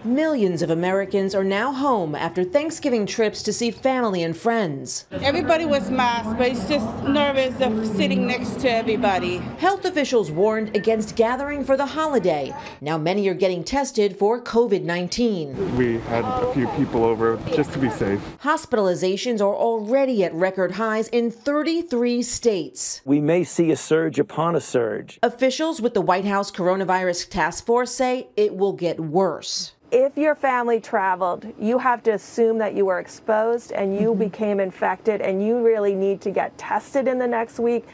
Millions of Americans are now home after Thanksgiving trips to see family and friends. Everybody was masked, but it's just nervous of sitting next to everybody. Health officials warned against gathering for the holiday. Now many are getting tested for COVID-19. We had a few people over just to be safe. Hospitalizations are already at record highs in 33 states. We may see a surge upon a surge. Officials with the White House Coronavirus Task Force say it will get worse. If your family traveled, you have to assume that you were exposed and you became infected, and you really need to get tested in the next week